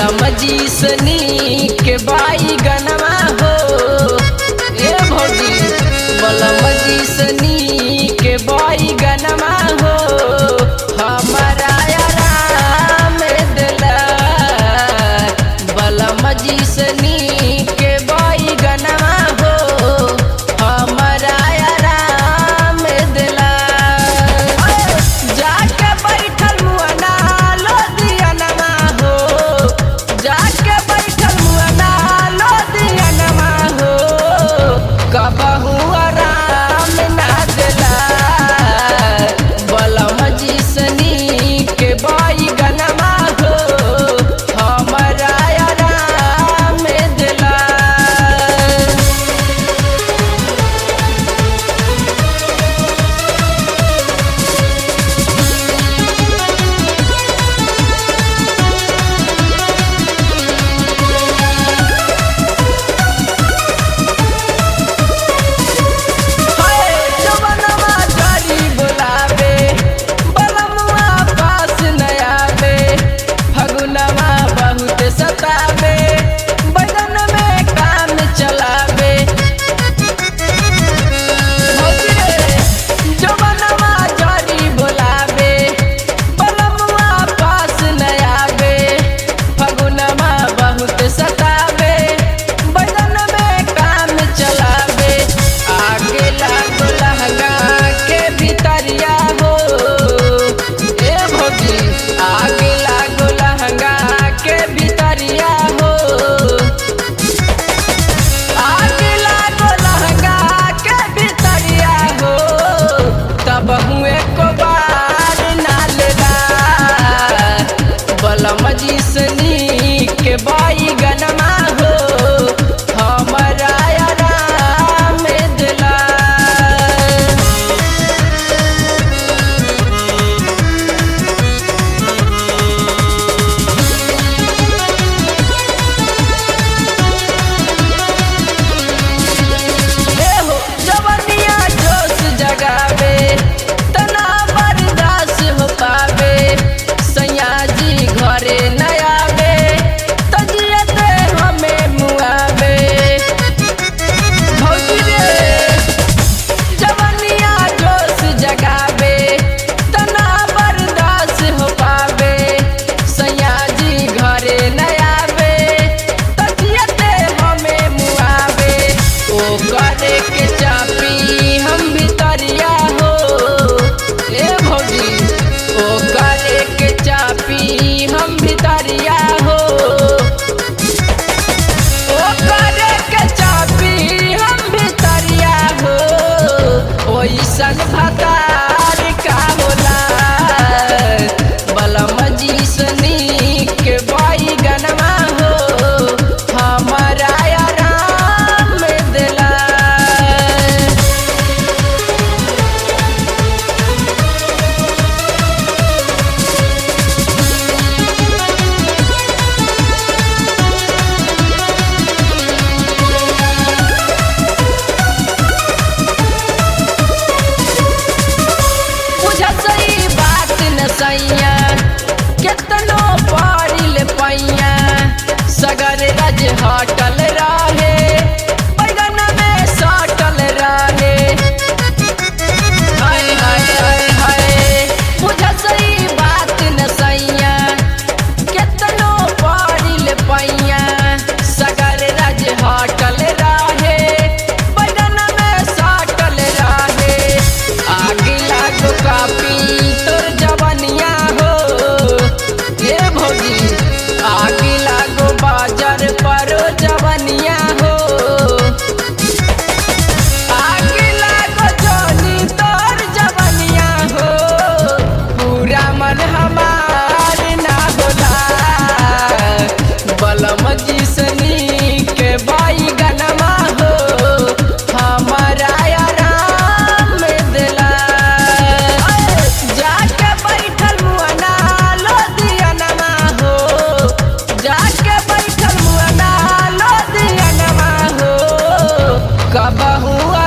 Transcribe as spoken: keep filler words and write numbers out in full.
बलम जी सनी के बाई गनमा हो ए भौजी बलम जी सनी के बाई गनमा हो हमारा आराम दिला बलम जी सनी के बाई गनमा हो हमारा आराम दिला जाके बैठल मुअना लो दियनमा हो जाके बैठल मुअना लो दियनमा हो कबहू आराम ना दिला बलम जी सनी के बाई गनमा हो हमारा आराम दिला जी सनी के बाई गनमा हो हमारा आराम दिला हो जवनिया जोश जगावे तना बर्दाश्त हो पावे सैया जी घरे नया बे तजियते हमें मुआबे भौजी रे जवनिया जोश जगावे तना बर्दाश्त हो पावे सैया जी घरे नया बे तजियते हमें मुआबे ओ करे के चापी हम भितरिया हो ए भौजी ओ करे के चापी हम भितरिया हो ओ करे के चापी हम भितरिया हो ओइसन भतार का होला बलम जी सनी के बाई गनमा हो हमारा आराम दिला सही बात न सैया केतनो पारिल पैया सगर रज हटल रहे बैगन में सटल रहे हाय हाय हाय हाय बुझ सही बात न सैया केतनो पारिल पैया सगर रज हटल रहे बैगन में सटल रहे आग लागो कापी तोर जवनिया हो ये भौजी आग लागो बाजार पर जवनिया हो आग लागो जोनी तोर जवनिया हो पूरा मन हमार ना होला बलम जी सनी के बाई गनमा हो हमारा आराम दिला जाके बैठल मुअना लो दियनमा हो जाके बैठल मुअना लो दियनमा हो कबहू